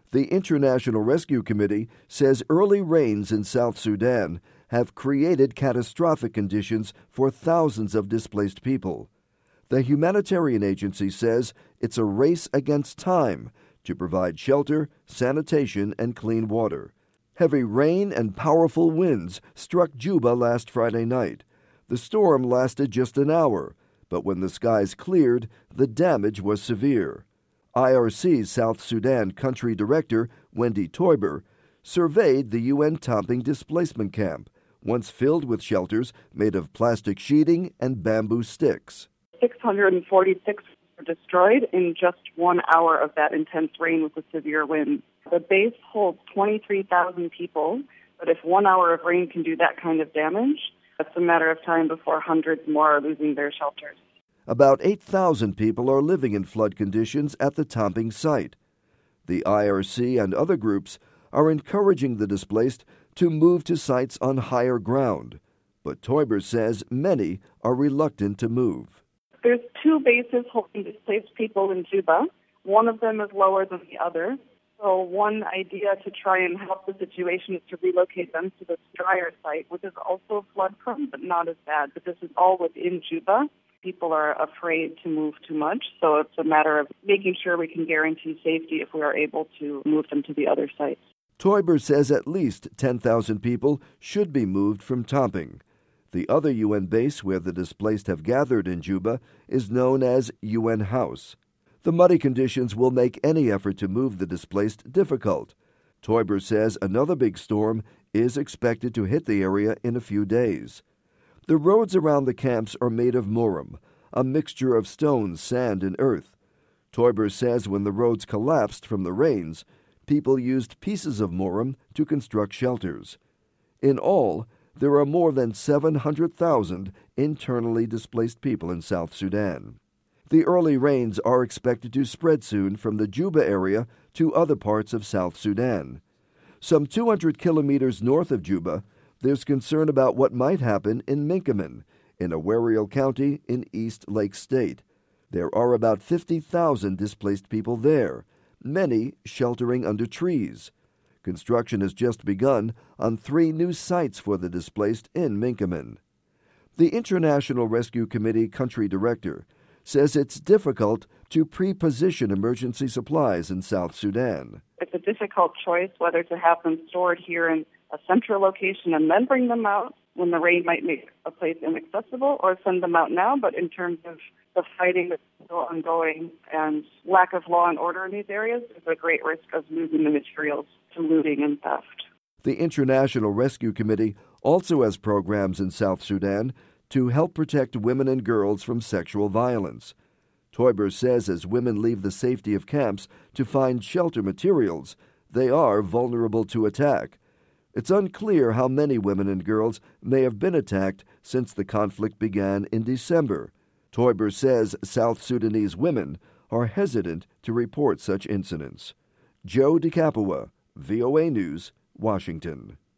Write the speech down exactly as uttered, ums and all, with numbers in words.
The International Rescue Committee says early rains in South Sudan have created catastrophic conditions for thousands of displaced people. The humanitarian agency says it's a race against time to provide shelter, sanitation, and clean water. Heavy rain and powerful winds struck Juba last Friday night. The storm lasted just an hour, but when the skies cleared, the damage was severe. I R C's South Sudan Country Director, Wendy Teuber, surveyed the U N Tomping displacement camp, once filled with shelters made of plastic sheeting and bamboo sticks. six hundred forty-six were destroyed in just one hour of that intense rain with the severe winds. The base holds twenty-three thousand people, but if one hour of rain can do that kind of damage, it's a matter of time before hundreds more are losing their shelters. About eight thousand people are living in flood conditions at the Tomping site. The I R C and other groups are encouraging the displaced to move to sites on higher ground, but Teuber says many are reluctant to move. There's two bases holding displaced people in Juba. One of them is lower than the other. So one idea to try and help the situation is to relocate them to the drier site, which is also flood-prone, but not as bad. But this is all within Juba. People are afraid to move too much, so it's a matter of making sure we can guarantee safety if we are able to move them to the other sites. Teuber says at least ten thousand people should be moved from Tomping. The other U N base where the displaced have gathered in Juba is known as U N House. The muddy conditions will make any effort to move the displaced difficult. Teuber says another big storm is expected to hit the area in a few days. The roads around the camps are made of muram, a mixture of stones, sand, and earth. Teuber says when the roads collapsed from the rains, people used pieces of muram to construct shelters. In all, there are more than seven hundred thousand internally displaced people in South Sudan. The early rains are expected to spread soon from the Juba area to other parts of South Sudan. Some two hundred kilometers north of Juba, there's concern about what might happen in Minkaman, in Awariel County in East Lake State. There are about fifty thousand displaced people there, many sheltering under trees. Construction has just begun on three new sites for the displaced in Minkaman. The International Rescue Committee Country Director says it's difficult to pre-position emergency supplies in South Sudan. It's a difficult choice whether to have them stored here in a central location and then bring them out when the rain might make a place inaccessible, or send them out now. But in terms of the fighting that's still ongoing and lack of law and order in these areas, there's a great risk of losing the materials to looting and theft. The International Rescue Committee also has programs in South Sudan to help protect women and girls from sexual violence. Teuber says as women leave the safety of camps to find shelter materials, they are vulnerable to attack. It's unclear how many women and girls may have been attacked since the conflict began in December. Teuber says South Sudanese women are hesitant to report such incidents. Joe DeCapua, V O A News, Washington.